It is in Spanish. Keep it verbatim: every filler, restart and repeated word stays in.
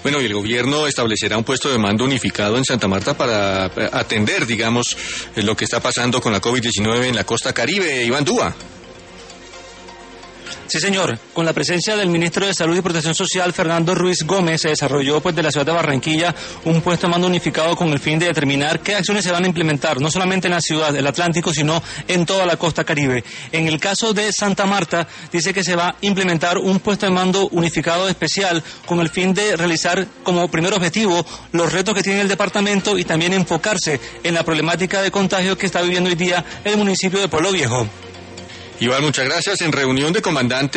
Bueno, y el gobierno establecerá un puesto de mando unificado en Santa Marta para atender, digamos, lo que está pasando con la COVID diecinueve en la costa Caribe. Iván Dúa. Sí, señor. Con la presencia del ministro de Salud y Protección Social, Fernando Ruiz Gómez, se desarrolló pues de la ciudad de Barranquilla un puesto de mando unificado con el fin de determinar qué acciones se van a implementar, no solamente en la ciudad del Atlántico, sino en toda la costa Caribe. En el caso de Santa Marta, dice que se va a implementar un puesto de mando unificado especial con el fin de realizar como primer objetivo los retos que tiene el departamento y también enfocarse en la problemática de contagio que está viviendo hoy día el municipio de Pueblo Viejo. Iván, muchas gracias. En reunión de comandantes